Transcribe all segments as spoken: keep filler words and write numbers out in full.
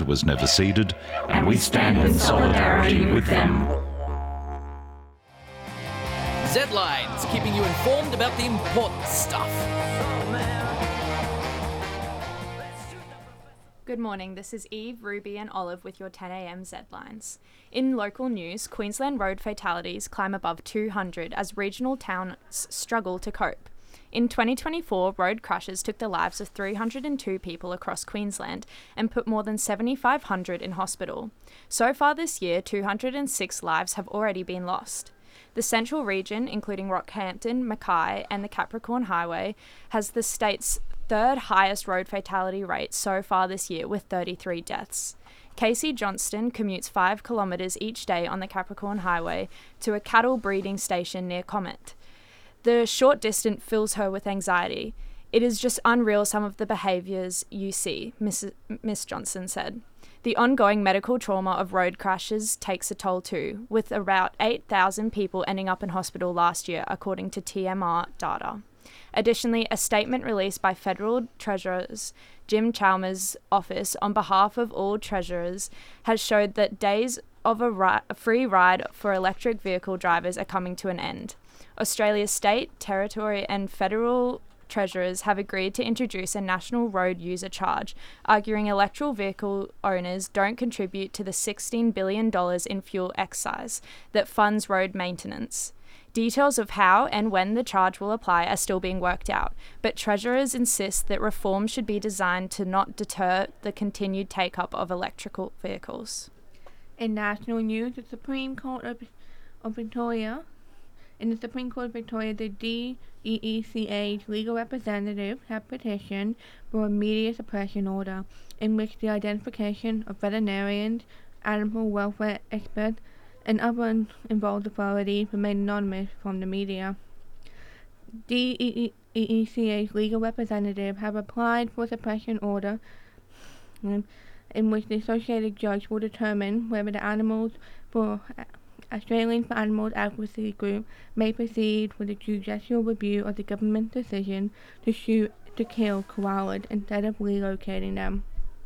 was never ceded, and we stand in solidarity with them. Z-Lines, keeping you informed about the important stuff. Good morning, this is Eve, Ruby and Olive with your ten a.m. Z-Lines. In local news, Queensland road fatalities climb above two hundred as regional towns struggle to cope. In twenty twenty-four, road crashes took the lives of three hundred two people across Queensland and put more than seven thousand five hundred in hospital. So far this year, two hundred six lives have already been lost. The Central region, including Rockhampton, Mackay and the Capricorn Highway, has the state's third highest road fatality rate so far this year with thirty-three deaths. Casey Johnston commutes five kilometres each day on the Capricorn Highway to a cattle breeding station near Comet. The short distance fills her with anxiety. It is just unreal some of the behaviours you see, Missus Miss Johnson said. The ongoing medical trauma of road crashes takes a toll too, with about eight thousand people ending up in hospital last year, according to T M R data. Additionally, a statement released by Federal Treasurer's Jim Chalmers' office on behalf of all treasurers has showed that days of a, ri- a free ride for electric vehicle drivers are coming to an end. Australia's state, territory and federal treasurers have agreed to introduce a national road user charge, arguing electric vehicle owners don't contribute to the sixteen billion dollars in fuel excise that funds road maintenance. Details of how and when the charge will apply are still being worked out, but treasurers insist that reform should be designed to not deter the continued take-up of electrical vehicles. In national news, the Supreme Court of, of Victoria In the Supreme Court of Victoria, the D E E C A's legal representatives have petitioned for a media suppression order in which the identification of veterinarians, animal welfare experts, and other involved authorities remain anonymous from the media. D E E C A's legal representatives have applied for a suppression order um, in which the associated judge will determine whether the animals for Australians for Animals Advocacy Group may proceed with a judicial review of the government's decision to shoot to kill koalas instead of relocating them.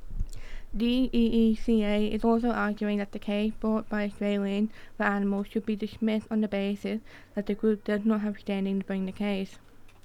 D E E C A is also arguing that the case brought by Australians for Animals should be dismissed on the basis that the group does not have standing to bring the case.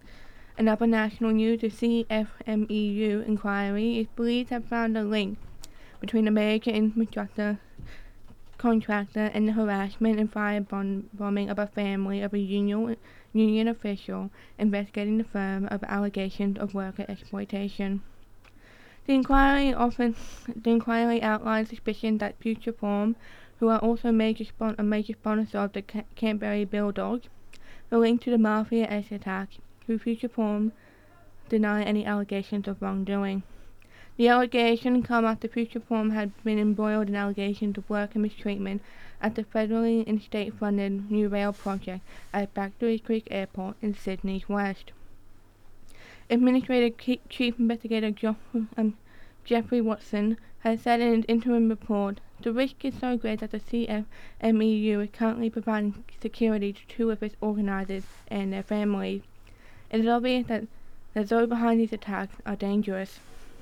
In other national news, the C F M E U inquiry is believed to have found a link between a major infrastructure contractor and the harassment and firebombing of a family of a union, union official investigating the firm of allegations of worker exploitation. The inquiry often the inquiry outlines suspicion that Future Form, who are also major spon- a major sponsor of the C- Canterbury Bulldogs, were linked to the Mafia-esque attack, who Future Form deny any allegations of wrongdoing. The allegation come after Future Form had been embroiled in allegations of worker mistreatment at the federally and state-funded new rail project at Factory Creek Airport in Sydney's west. Administrative Chief Investigator jo- um, Jeffrey Watson has said in an interim report, the risk is so great that the C F M E U is currently providing security to two of its organisers and their families. It is obvious that, that those behind these attacks are dangerous.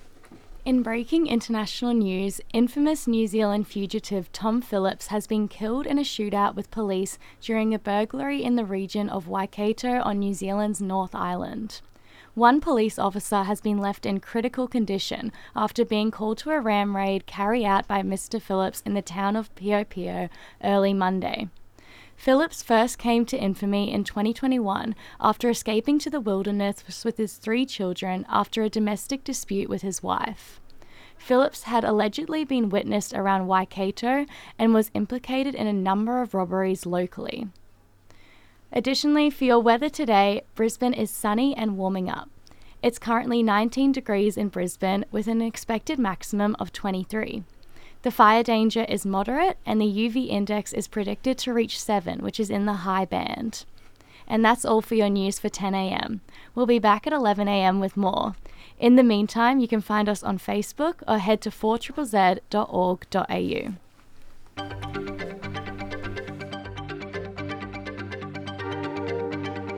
In breaking international news, infamous New Zealand fugitive Tom Phillips has been killed in a shootout with police during a burglary in the region of Waikato on New Zealand's North Island. One police officer has been left in critical condition after being called to a ram raid carried out by Mister Phillips in the town of Piopio early Monday. Phillips first came to infamy in twenty twenty-one after escaping to the wilderness with his three children after a domestic dispute with his wife. Phillips had allegedly been witnessed around Waikato and was implicated in a number of robberies locally. Additionally, for your weather today, Brisbane is sunny and warming up. It's currently nineteen degrees in Brisbane with an expected maximum of twenty-three. The fire danger is moderate and the U V index is predicted to reach seven, which is in the high band. And that's all for your news for ten a.m. We'll be back at eleven a.m. with more. In the meantime, you can find us on Facebook or head to four z z z dot org dot a u.